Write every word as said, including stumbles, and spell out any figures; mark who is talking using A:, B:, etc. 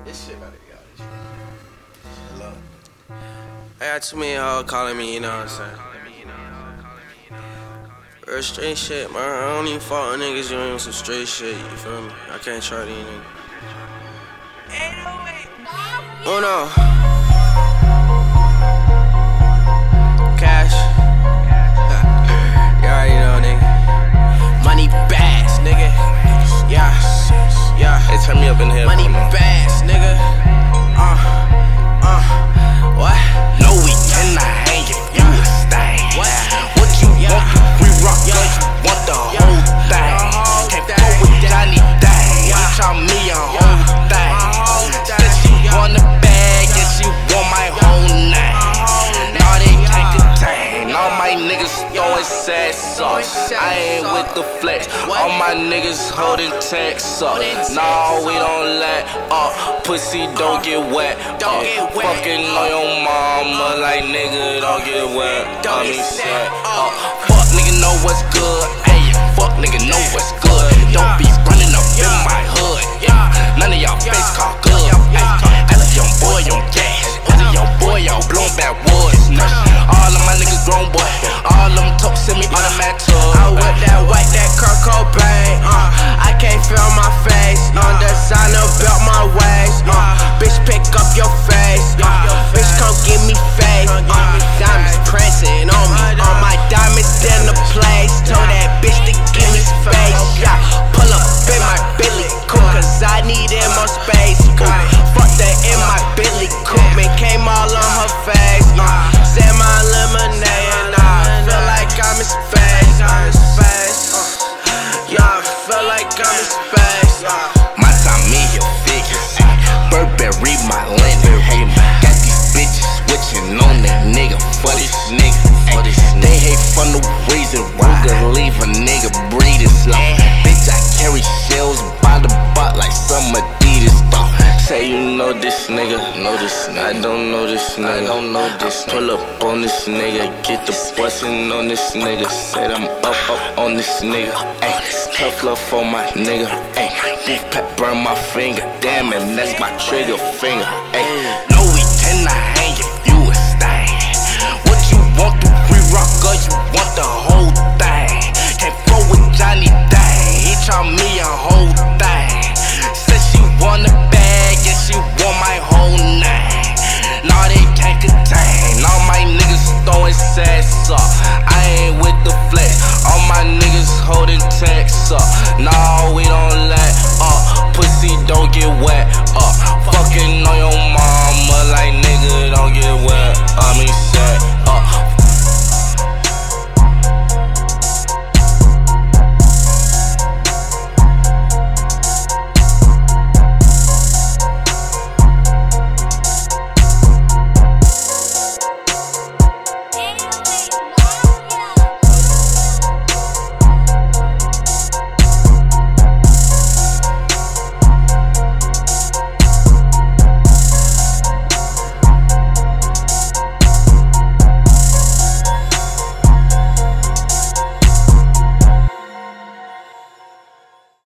A: This shit about to be out. This shit. Love.
B: I got too many hoes calling me, you know what I'm saying? Real straight shit, man. I don't even fuck with niggas doing some straight shit, you feel me? I can't try these niggas. Oh no. Cash. You already know, nigga. Money bags, nigga. Yeah, yeah.
A: Hey, turn me up in here.
B: Money bags, nigga. Uh, uh, what?
A: No, we cannot hang if you a stain.
B: What?
A: What you
B: Yeah.
A: want? We rock,
B: Yeah.
A: cause you want the
B: Yeah.
A: whole thing.
B: The whole
A: Can't
B: thing.
A: fuck with Johnny Dang.
B: Yeah.
A: You try me a
B: Yeah.
A: whole thing.
B: My whole
A: Said
B: thing.
A: she
B: Yeah.
A: want the bag and she want my whole name. Now they can't contain. All my niggas throwing sad sauce. I ain't with the flex. All my niggas holding tech sauce. No, we don't let up. Pussy don't get wet.
B: Don't
A: Uh,
B: get wet.
A: Fucking on your mama like nigga don't get wet.
B: Don't
A: I
B: get
A: mean,
B: sad.
A: sad.
B: Uh.
A: Uh, fuck nigga know what's good. Ayy, fuck nigga know what's good. Don't be running up in my hood. Yeah, none of y'all face call good. Ayy, as a young boy on gas. As a young boy, y'all blowing backwoods. All of my niggas grown boy. All of them top send me automatic.
B: I whip that white, that Kurt Cobain. Uh, I can't feel my face. On the sign up, belt my waist. Uh, bitch, pick up your face. Uh, bitch, come give me face. Uh, diamonds prancing on me. All my diamonds in the place. Told that bitch to give me space. Yeah, pull up in my Billy Coupe, cause I needed more space. Ooh, fuck that in my Billy Coupe, man, came all on her face. Uh, said my lemonade, and I feel like I'm in space. I'm in space. Uh, yeah, I feel like I'm in space. Uh,
A: My time, me, your figures. Burberry, my linen. Hey, got these bitches switching on that nigga for this nigga. Ay, they hate for no reason. Ruger leave a nigga breathing slow. Bitch, I carry shells by the butt like some Adidas stuff. Say you know this nigga, know this nigga. I don't know this nigga, I don't know this. Pull up on this nigga, get the bustin' on this nigga. Said I'm up, up on this nigga. Ay, tough love for my nigga. Ay, beef pep burn my finger. Damn it, that's my trigger finger. Ay.